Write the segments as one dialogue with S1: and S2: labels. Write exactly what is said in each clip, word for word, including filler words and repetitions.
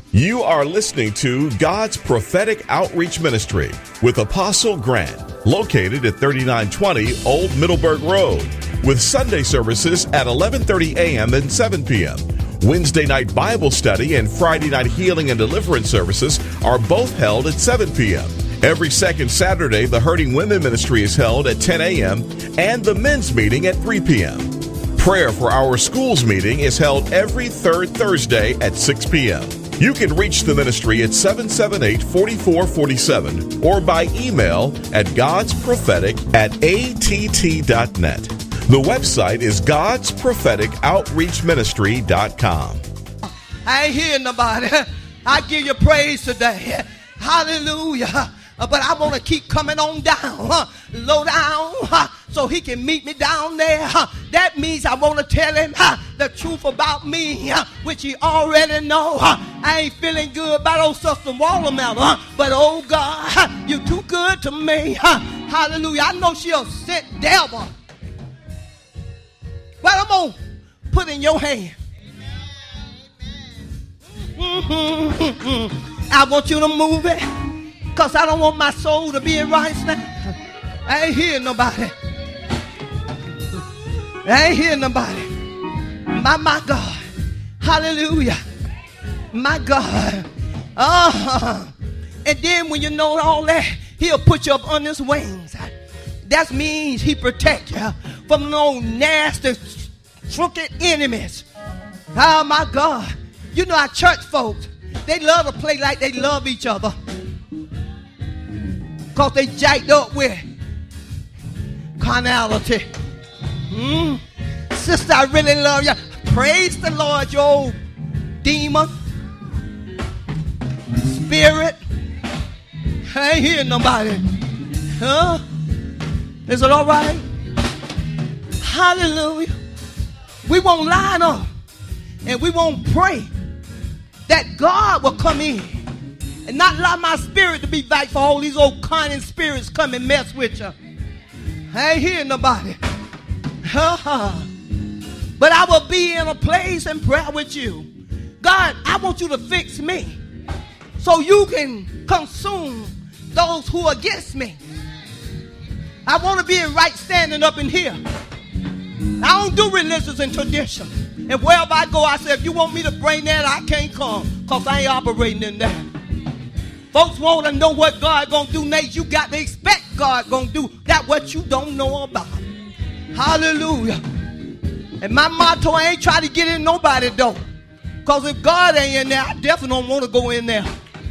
S1: You are listening to God's Prophetic Outreach Ministry with Apostle Grant, located at thirty-nine twenty Old Middleburg Road, with Sunday services at eleven thirty a.m. and seven p.m. Wednesday night Bible study and Friday night healing and deliverance services are both held at seven p.m. Every second Saturday, the Hurting Women Ministry is held at ten a.m. and the men's meeting at three p.m. Prayer for Our Schools meeting is held every third Thursday at six p.m. You can reach the ministry at seven seven eight, four four four seven or by email at godsprophetic at a t t dot net. The website is gods prophetic outreach ministry dot com.
S2: I ain't hearing nobody. I give you praise today. Hallelujah. But I want to keep coming on down, low down, so he can meet me down there. That means I want to tell him the truth about me, which he already know. I ain't feeling good about old Sister Watermelon, but oh God, you too good to me. Hallelujah. I know she'll sent devil. But I'm going to put in your hand. Mm-hmm. I want you to move it. Because I don't want my soul to be in right now. I ain't hearing nobody. I ain't hearing nobody. My, my God. Hallelujah. My God. Oh. And then when you know all that, he'll put you up on his wings. That means he protect you from no nasty, crooked enemies. Oh, my God. You know our church folks, they love to play like they love each other. Because they jacked up with carnality. Mm. Sister, I really love you. Praise the Lord, you old demon. Spirit. I ain't hearing nobody. Huh? Is it all right? Hallelujah. We won't line up. And we won't pray that God will come in. And not allow my spirit to be back for all these old cunning spirits come and mess with you. I ain't hearing nobody. But I will be in a place in prayer with you. God, I want you to fix me so you can consume those who are against me. I want to be in right standing up in here. I don't do religions and tradition. And wherever I go, I say, if you want me to bring that, I can't come because I ain't operating in that. Folks want to know what God going to do next. You got to expect God going to do that what you don't know about. Hallelujah. And my motto, I ain't trying to get in nobody though. Because if God ain't in there, I definitely don't want to go in there.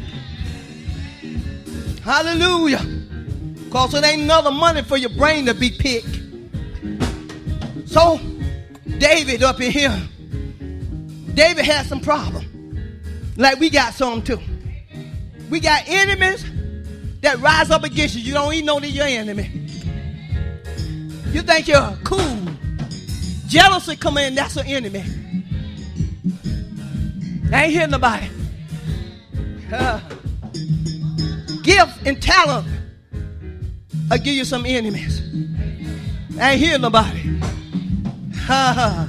S2: Hallelujah. Because it ain't another money for your brain to be picked. So, David up in here, David had some problem. Like we got some too. We got enemies that rise up against you. You don't even know they're your enemy. You think you're cool. Jealousy come in, that's an enemy. I ain't hearing nobody. Uh, gift and talent will give you some enemies. I ain't hearing nobody. Uh,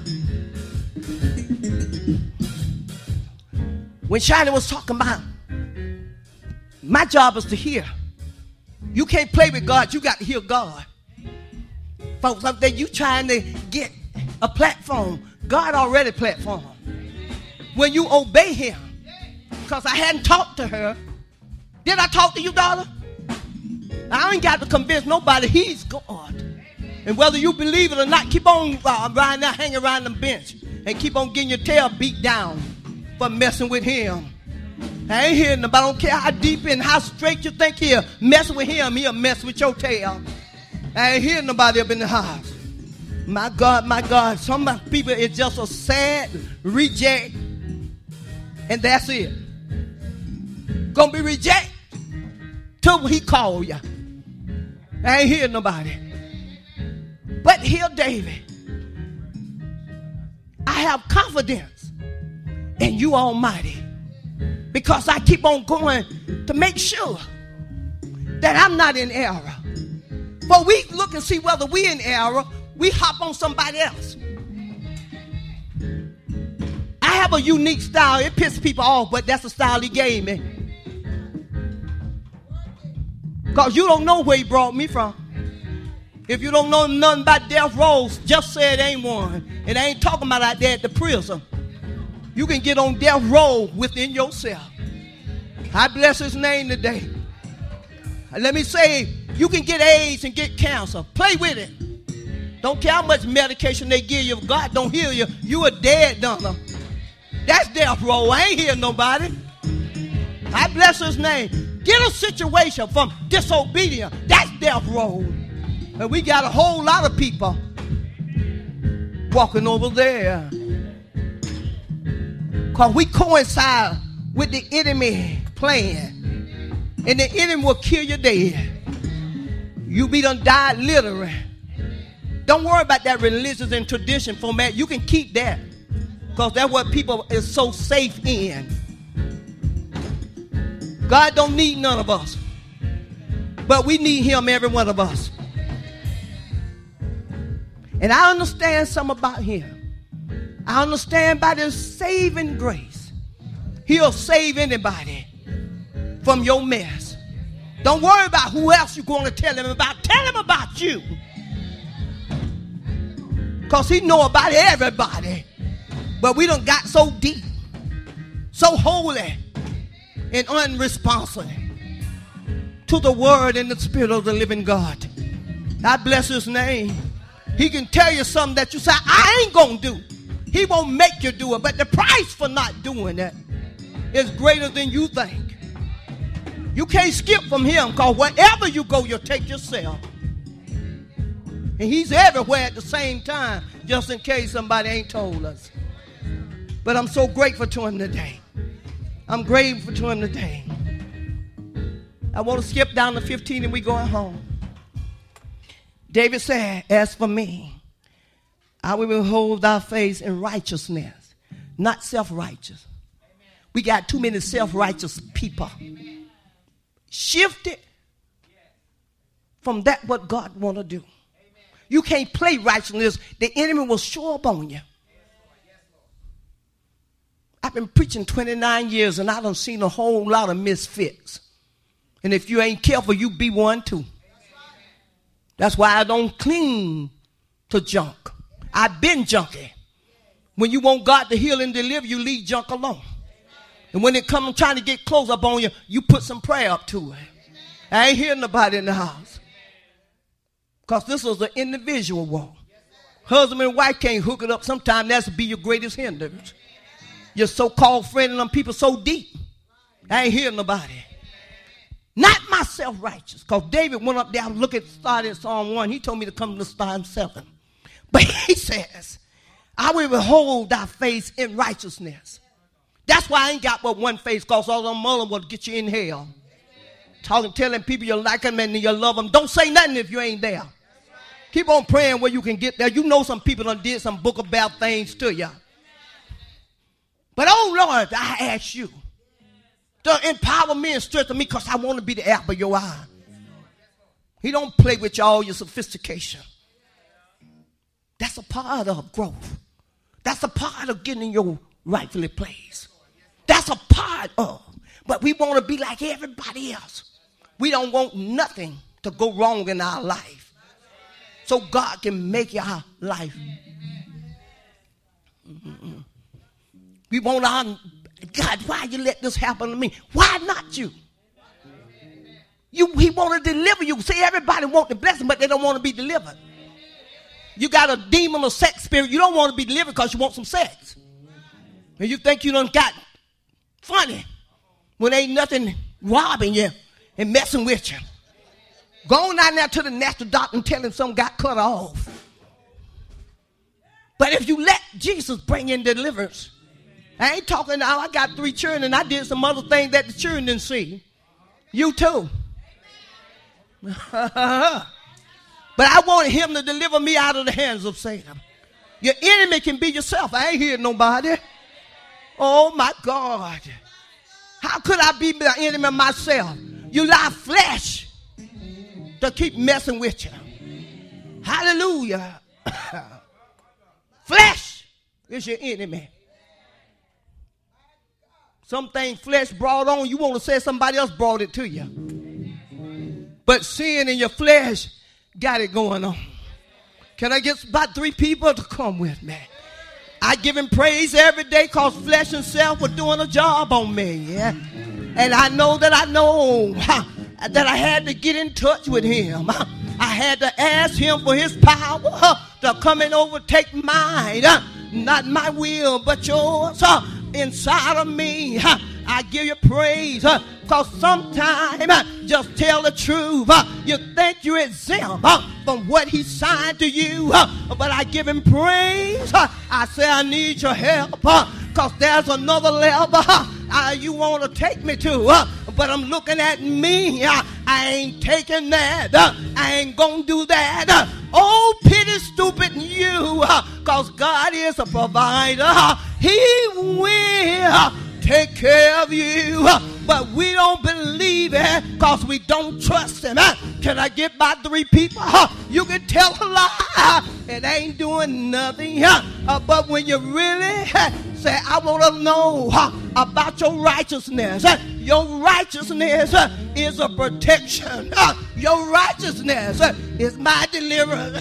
S2: when Shiny was talking about my job is to hear. You can't play with God. You got to hear God. Folks up there, you trying to get a platform. God already platform. When you obey him. Because I hadn't talked to her. Did I talk to you, daughter? I ain't got to convince nobody he's God. And whether you believe it or not, keep on uh, riding there, hanging around the bench. And keep on getting your tail beat down for messing with him. I ain't hearing nobody. I don't care how deep and how straight you think he'll mess with him. He'll mess with your tail. I ain't hearing nobody up in the house. My God, my God. Some people, it's just a sad reject. And that's it. Gonna be reject till he call you. I ain't hearing nobody. But hear David. I have confidence in you Almighty. Because I keep on going to make sure that I'm not in error. For we look and see whether we in error, we hop on somebody else. I have have a unique style. It pisses people off, but that's the style he gave me. Because you don't know where he brought me from. If you don't know nothing about death rows, just say it ain't one. And I ain't talking about out there at the prison. You can get on death row within yourself. I bless his name today. Let me say, you can get AIDS and get cancer. Play with it. Don't care how much medication they give you. If God don't heal you, you a dead donor. That's death row. I ain't hear nobody. I bless his name. Get a situation from disobedience. That's death row. And we got a whole lot of people walking over there. Because we coincide with the enemy plan. And the enemy will kill you dead. You be done died literally. Don't worry about that religious and tradition format. You can keep that. Because that's what people is so safe in. God don't need none of us. But we need him, every one of us. And I understand something about him. I understand by his saving grace. He'll save anybody from your mess. Don't worry about who else you're going to tell him about. Tell him about you. Because he know about everybody. But we done got so deep, so holy, and unresponsive to the word and the spirit of the living God. I bless his name. He can tell you something that you say, I ain't going to do. He won't make you do it. But the price for not doing that is greater than you think. You can't skip from him, because wherever you go, you'll take yourself. And he's everywhere at the same time, just in case somebody ain't told us. But I'm so grateful to him today. I'm grateful to him today. I want to skip down to fifteen and we going home. David said, as for me, I will behold thy face in righteousness, not self-righteous. We got too many self-righteous people. Shifted from that what God want to do. You can't play righteousness. The enemy will show up on you. I've been preaching twenty-nine years and I done seen a whole lot of misfits. And if you ain't careful, you be one too. That's why I don't cling to junk. I've been junky. When you want God to heal and deliver, you leave junk alone. And when it comes trying to get close up on you, you put some prayer up to it. I ain't hearing nobody in the house. Because this is an individual walk. Husband and wife can't hook it up. Sometimes that's to be your greatest hindrance. Your so-called friend and them people so deep. I ain't hearing nobody. Not my self-righteous. Because David went up there, I look at started Psalm one. He told me to come to Psalm seven. But he says, I will behold thy face in righteousness. That's why I ain't got but one face, because all them other will get you in hell. Talking, telling people you like them and you love them. Don't say nothing if you ain't there. Keep on praying where you can get there. You know some people done did some book of bad things to you. But oh Lord, I ask you to empower me and strengthen me, because I want to be the apple of your eye. He don't play with you all your sophistication. That's a part of growth. That's a part of getting in your rightfully place. That's a part of. But we want to be like everybody else. We don't want nothing to go wrong in our life, so God can make our life. Mm-mm. We want our, God, why you let this happen to me? Why not you? You, he want to deliver you. See, everybody want the blessing, but they don't want to be delivered. You got a demon or sex spirit. You don't want to be delivered because you want some sex. And you think you done got funny when ain't nothing robbing you and messing with you. Go on out there to the natural doctor and tell him something got cut off. But if you let Jesus bring in deliverance, I ain't talking now, I got three children and I did some other things that the children didn't see. You too. But I wanted him to deliver me out of the hands of Satan. Your enemy can be yourself. I ain't hearing nobody. Oh my God. How could I be the enemy of myself? You allow flesh to keep messing with you. Hallelujah. Flesh is your enemy. Something flesh brought on, you want to say somebody else brought it to you. But sin in your flesh got it going on. Can I get about three people to come with me? I give him praise every day because flesh and self were doing a job on me. Yeah? And I know that I know huh, that I had to get in touch with him. Huh? I had to ask him for his power huh, to come and overtake mine. Huh? Not my will, but yours huh, inside of me. Huh? I give you praise because huh, sometimes huh, just tell the truth. Huh? You think you're exempt huh, from what he signed to you, huh? But I give him praise. Huh? I say I need your help because huh? there's another level huh, uh, you want to take me to. Huh? But I'm looking at me. Uh, I ain't taking that. Uh, I ain't going to do that. Uh, oh, pity stupid you. Because uh, God is a provider. Uh, he will uh, take care of you. Uh, but we don't believe it because we don't trust him. Uh, can I get by three people? Uh, you can tell a lie. Uh, it ain't doing nothing. Uh, uh, but when you really uh, say, I want to know uh, about your righteousness. Uh, your righteousness uh, is a protection. Uh, your righteousness uh, is my deliverance.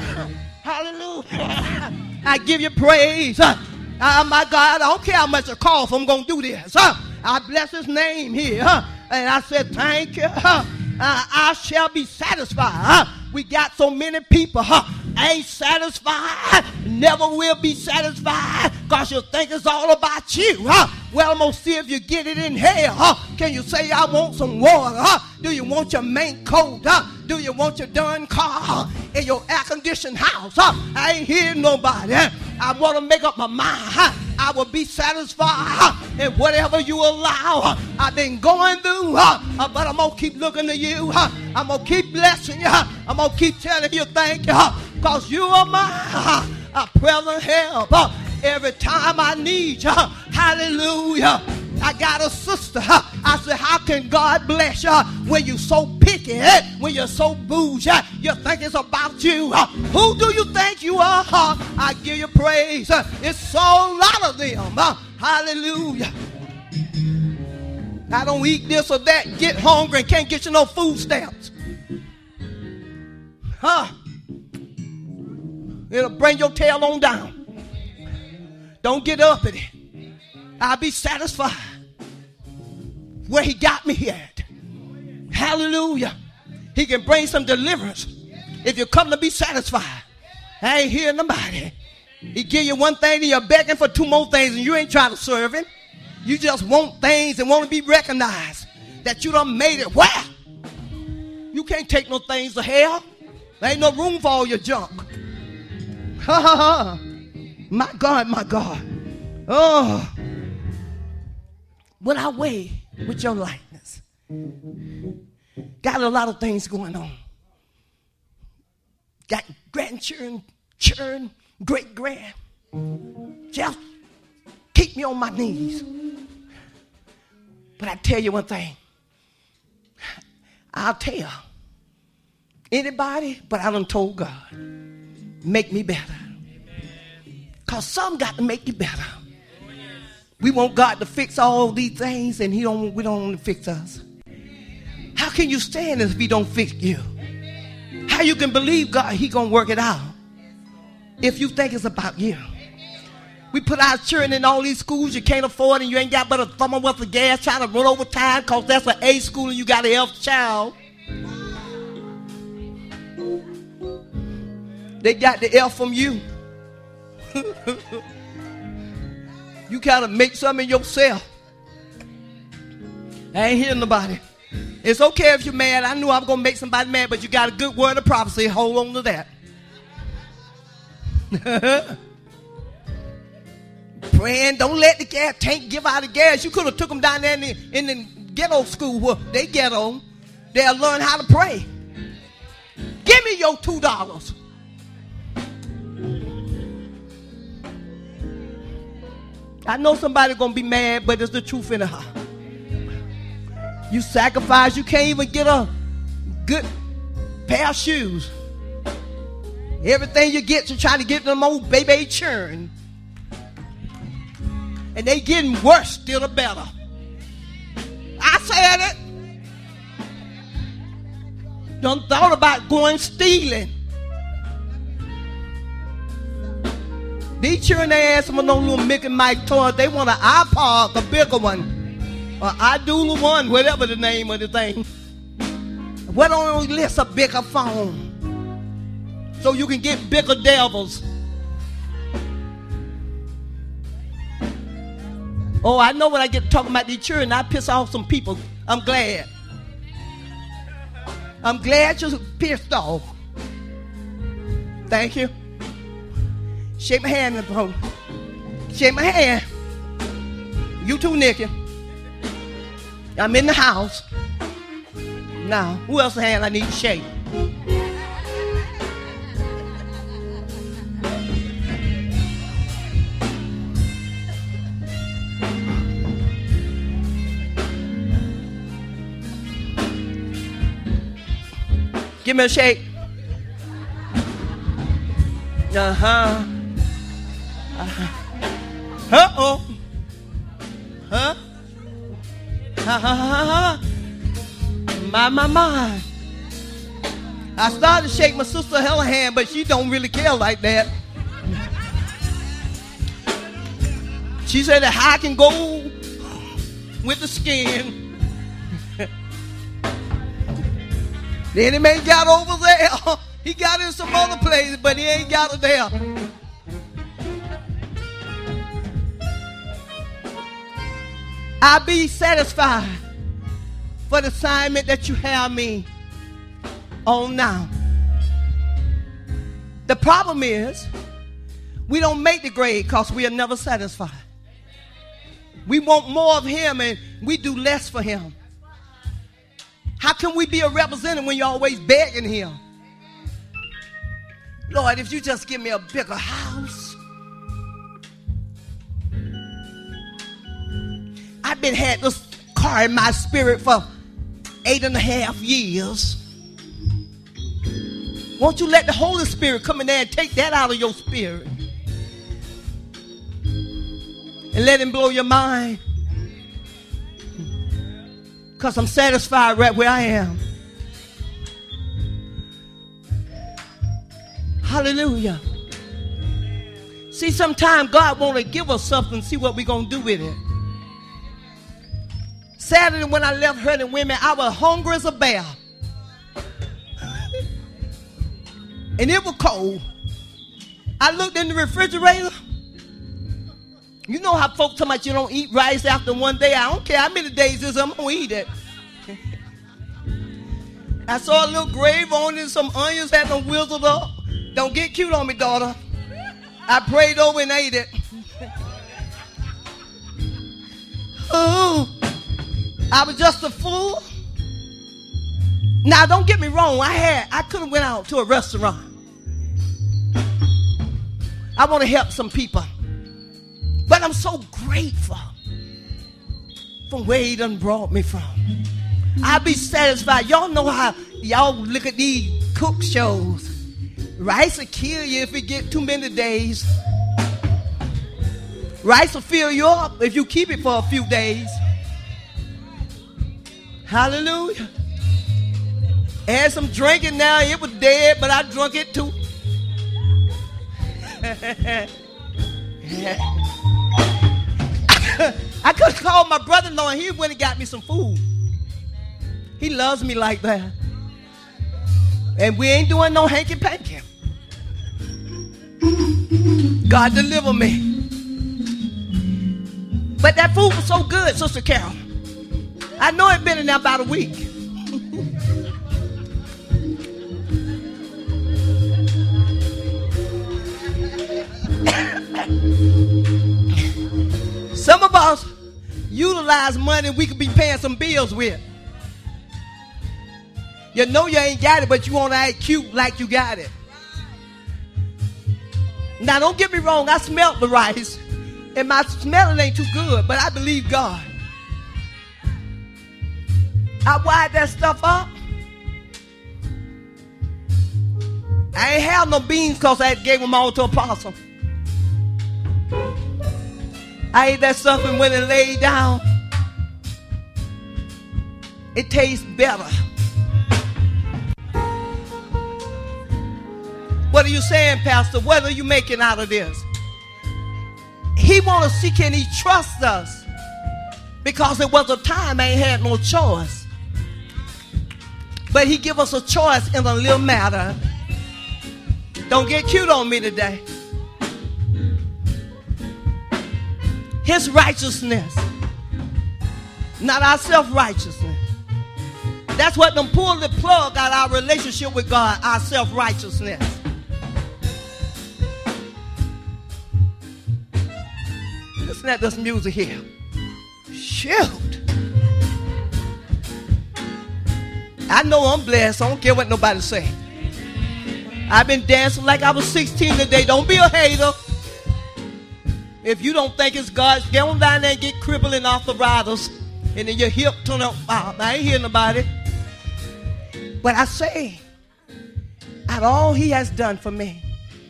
S2: Hallelujah. I give you praise. Uh, uh, my God, I don't care how much it costs. I'm going to do this. Uh, I bless his name here. Uh, and I said, thank you. Uh, uh, I shall be satisfied. Uh, we got so many people. Uh, ain't satisfied, never will be satisfied because you think it's all about you. Huh? Well, I'm going to see if you get it in hell. Huh? Can you say, I want some water? Huh? Do you want your main coat? Huh? Do you want your darn car in your air-conditioned house? Huh? I ain't hearing nobody. Huh? I want to make up my mind. Huh? I will be satisfied huh? in whatever you allow. Huh? I've been going through, huh? uh, but I'm going to keep looking to you. Huh? I'm going to keep blessing you. Huh? I'm going to keep telling you thank you. Huh? Because you are my uh, present help uh, every time I need you. Uh, hallelujah. I got a sister. Uh, I said, how can God bless you uh, when you're so picky, eh? When you're so bougie, uh, you think it's about you. Uh, who do you think you are? Uh, I give you praise. Uh, it's so a lot of them. Uh, hallelujah. I don't eat this or that, get hungry and can't get you no food stamps. Huh? It'll bring your tail on down. Don't get up at it. I'll be satisfied where he got me at. Hallelujah. He can bring some deliverance if you come to be satisfied. I ain't hearing nobody. He give you one thing and you're begging for two more things and you ain't trying to serve him. You just want things and want to be recognized that you done made it. Where? You can't take no things to hell. There ain't no room for all your junk. Ha ha ha. My God, my God. Oh. What I weigh with your likeness. Got a lot of things going on. Got grandchildren, children, great grand. Just keep me on my knees. But I tell you one thing. I'll tell anybody, but I done told God. Make me better. Because some got to make you better. We want God to fix all these things and he don't, we don't want to fix us. How can you stand if he don't fix you? How you can believe God he going to work it out if you think it's about you? We put our children in all these schools you can't afford and you ain't got but a thumb worth of gas trying to run over time because that's an A school and you got an F child. They got the F from you. You kind of make something yourself. I ain't hearing nobody. It's okay if you're mad. I knew I was going to make somebody mad, but you got a good word of prophecy. Hold on to that. Praying, don't let the gas tank give out the gas. You could have took them down there in the, in the ghetto school where they ghetto. They'll learn how to pray. Give me your two dollars. I know somebody's going to be mad, but it's the truth in her. You sacrifice, you can't even get a good pair of shoes. Everything you get, you're trying to get them old baby churn. And they getting worse, still the better. at it. Done thought about going stealing. These children, they ask them on little Mickey Mike toys. They want an iPod, a bigger one. Or iDoodle one, whatever the name of the thing. Why don't you list a bigger phone? So you can get bigger devils. Oh, I know when I get to talking about these children, I piss off some people. I'm glad. I'm glad you're pissed off. Thank you. Shake my hand, bro. Shake my hand. You too, Nikki. I'm in the house. Now, who else's hand I need to shake? Give me a shake. Uh-huh. Uh-huh. Uh-oh. Huh? Ha ha ha ha. My, my, my. I started to shake my sister Helen's hand, but she don't really care like that. She said that I can go with the skin. The enemy ain't got over there. He got in some other places, but he ain't got it there. I'll be satisfied for the assignment that you have me on now. The problem is, we don't make the grade because we are never satisfied. We want more of him and we do less for him. How can we be a representative when you're always begging him? Lord, if you just give me a bigger house. I've been had this car in my spirit for eight and a half years. Won't you let the Holy Spirit come in there and take that out of your spirit? And let him blow your mind. Because I'm satisfied right where I am. Hallelujah. See, sometimes God want to give us something, see what we're going to do with it. Saturday when I left Hurting Women, I was hungry as a bear. And it was cold. I looked in the refrigerator. You know how folks tell me you don't eat rice after one day. I don't care how many days it is, I'm going to eat it. I saw a little grave on it, some onions had them wizzled up. Don't get cute on me, daughter. I prayed over and ate it. Oh, I was just a fool. Now, don't get me wrong. I had, I could have went out to a restaurant. I want to help some people. But I'm so grateful from where he done brought me from. I'll be satisfied. Y'all know how y'all look at these cook shows. Rice will kill you if it get too many days. Rice will fill you up if you keep it for a few days. Hallelujah. Had some drinking now. It was dead, but I drunk it too. I could have called my brother-in-law and he went and got me some food. He loves me like that. And we ain't doing no hanky-panky. God deliver me. But that food was so good, Sister Carol. I know it's been in there about a week. Some of us utilize money we could be paying some bills with. You know you ain't got it, but you want to act cute like you got it. Now, don't get me wrong. I smelled the rice, and my smelling ain't too good, but I believe God. I wired that stuff up. I ain't have no beans because I gave them all to Apostle. I ate that stuff and went and laid down. it tastes better. What are you saying, Pastor? What are you making out of this? He want to see, can he trust us? Because there was a time I ain't had no choice. But he give us a choice in a little matter. Don't get cute on me today. His righteousness, not our self-righteousness. That's what them pulled the plug out our relationship with God, our self-righteousness. Listen at this music here. Shoot. I know I'm blessed. I don't care what nobody say. I've been dancing like I was sixteen today. Don't be a hater. If you don't think it's God, get on down there and get crippling arthritis. And then your hip turn up. Oh, I ain't hearing nobody. But I say, out of all he has done for me,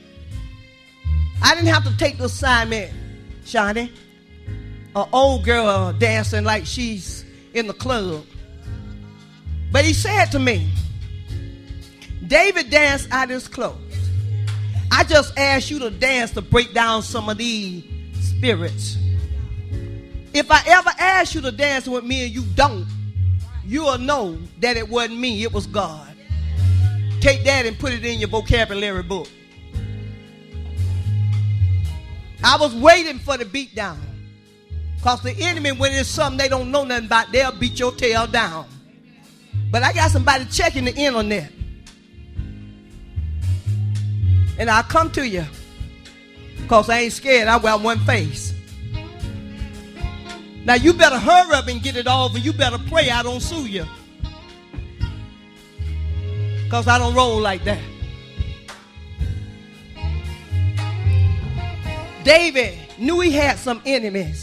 S2: I didn't have to take the assignment, Shawnee. An old girl dancing like she's in the club. But he said to me, David danced out his clothes. I just asked you to dance to break down some of these spirits. If I ever ask you to dance with me and you don't, you'll know that it wasn't me, it was God. Take that and put it in your vocabulary book. I was waiting for the beat down. Because the enemy, when it's something they don't know nothing about, they'll beat your tail down. But I got somebody checking the internet. And I'll come to you. Because I ain't scared. I got one face. Now you better hurry up and get it over. You better pray I don't sue you. Because I don't roll like that. David knew he had some enemies.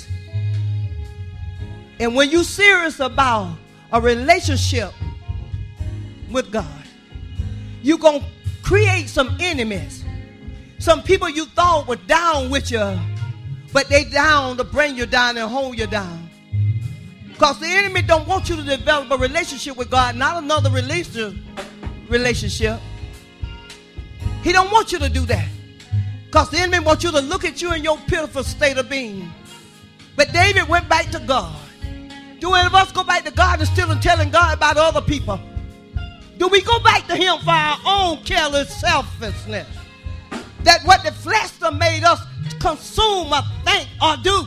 S2: And when you're serious about a relationship with God, you're going to create some enemies. Some people you thought were down with you, but they down to bring you down and hold you down. Because the enemy don't want you to develop a relationship with God, not another relationship. He don't want you to do that. Because the enemy wants you to look at you in your pitiful state of being. But David went back to God. Do any of us go back to God and still telling God about other people? Do we go back to him for our own careless selfishness? That what the flesh done made us consume or think or do.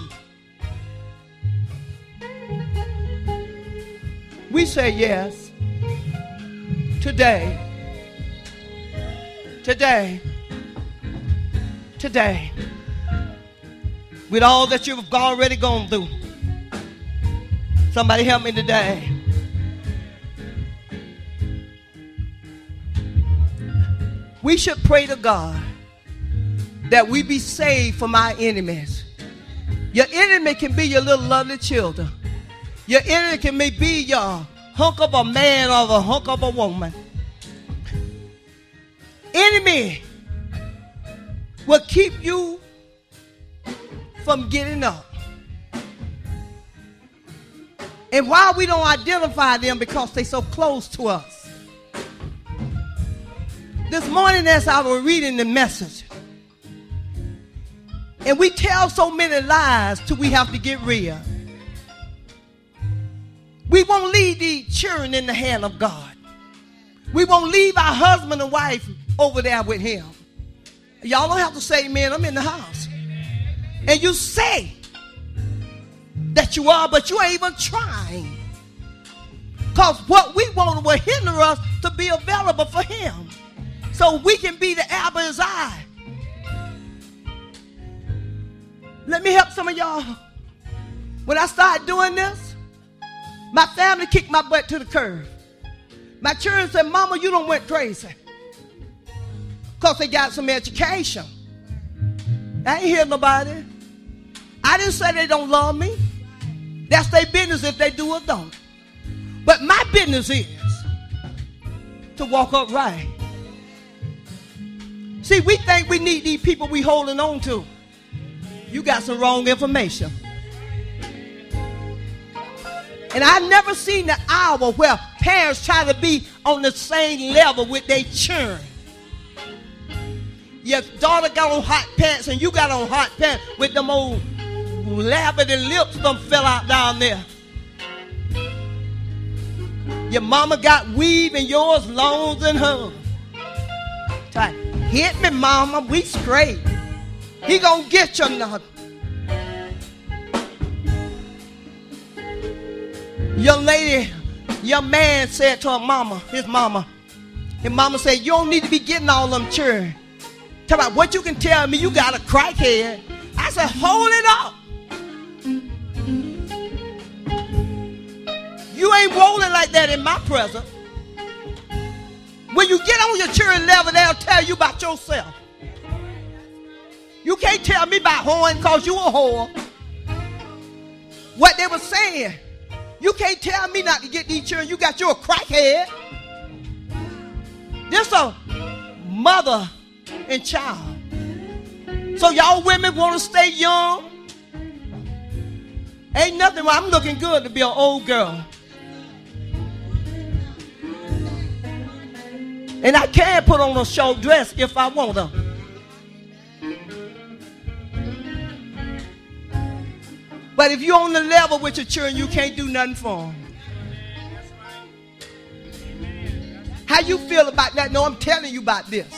S2: We say yes. Today. Today. Today. With all that you've already gone through. Somebody help me today. We should pray to God that we be saved from our enemies. Your enemy can be your little lovely children. Your enemy can be your hunk of a man or the hunk of a woman. Enemy will keep you from getting up. And why we don't identify them? Because they're so close to us. This morning as I was reading the message, and we tell so many lies till we have to get real. We won't leave these children in the hand of God. We won't leave our husband and wife over there with him. Y'all don't have to say amen. I'm in the house. And you say that you are, but you ain't even trying. Because what we want will hinder us to be available for him. So we can be the apple of his eye. Let me help some of y'all. When I started doing this, my family kicked my butt to the curb. My children said, Mama, you done went crazy. Because they got some education. I ain't hear nobody. I didn't say they don't love me. That's their business if they do or don't. But my business is to walk upright. See, we think we need these people we holding on to. You got some wrong information. And I never seen the hour where parents try to be on the same level with their children. Your daughter got on hot pants and you got on hot pants with them old lavender lips them fell out down there. Your mama got weave and yours longer than hers. Try, hit me, mama, we straight. He gonna get you nothing. Young lady, young man said to her mama, his mama, his mama said, you don't need to be getting all them children. Talk about what you can tell me, you got a crackhead. I said, hold it up. You ain't rolling like that in my presence. When you get on your children level, they'll tell you about yourself. You can't tell me about whoring because you a whore. What they were saying, you can't tell me not to get these children. You got you a crackhead. This a mother and child. So y'all women want to stay young? Ain't nothing wrong. I'm looking good to be an old girl. And I can put on a short dress if I want to. But if you're on the level with your children, you can't do nothing for them. How you feel about that? No, I'm telling you about this.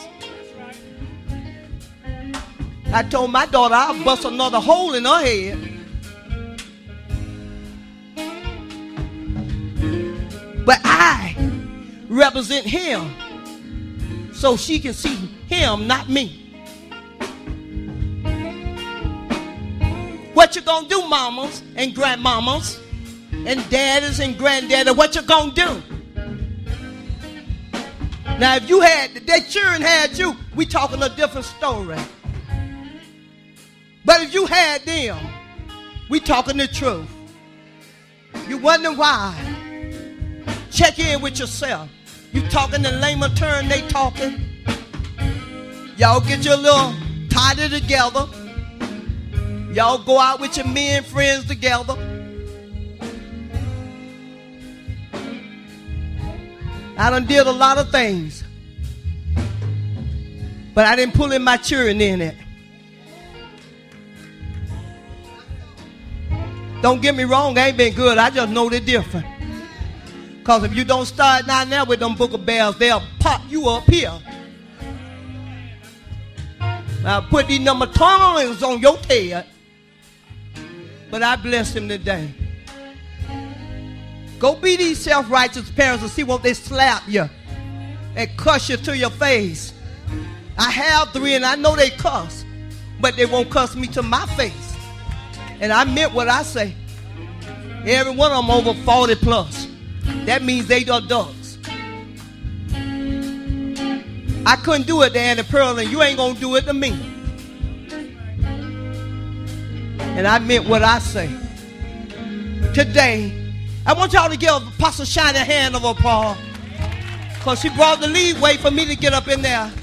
S2: I told my daughter I'll bust another hole in her head. But I represent him so she can see him, not me. What you gonna do, mamas and grandmamas and daddies and granddaddies? What you gonna do? Now, if you had, that children had you, we talking a different story. But if you had them, we talking the truth. You wonder why? Check in with yourself. You talking the layman turn they talking. Y'all get your little tighter together. Y'all go out with your men friends together. I done did a lot of things, but I didn't pull in my children in it. Don't get me wrong, I ain't been good. I just know they're different. Because if you don't start down there with them book of bells, they'll pop you up here. I'll put these number tongues on your head. But I bless him today. Go be these self-righteous parents and see what they slap you and cuss you to your face. I have three and I know they cuss, but they won't cuss me to my face. And I meant what I say. Every one of them over forty plus. That means they adults. I couldn't do it to Annie Pearl, and you ain't gonna do it to me. And I meant what I say. Today, I want y'all to give Apostle Shiny a hand of applause, because she brought the leeway for me to get up in there.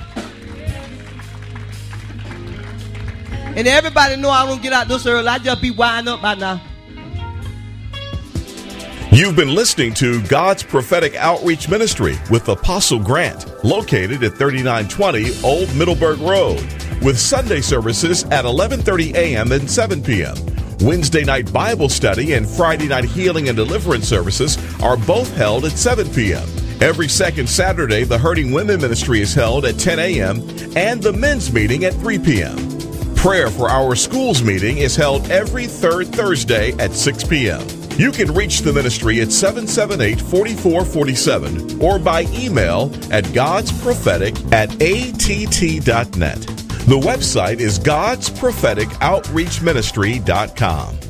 S2: And everybody know I don't get out this early. I just be winding up by now.
S1: You've been listening to God's Prophetic Outreach Ministry with Apostle Grant, located at thirty-nine twenty Old Middleburg Road, with Sunday services at eleven thirty a.m. and seven p.m. Wednesday night Bible study and Friday night healing and deliverance services are both held at seven p.m. Every second Saturday, the Hurting Women Ministry is held at ten a.m. and the men's meeting at three p.m. Prayer for Our Schools meeting is held every third Thursday at six p.m. You can reach the ministry at seven seven eight, four four four seven or by email at godsprophetic at a t t dot net. The website is gods prophetic outreach ministry dot com.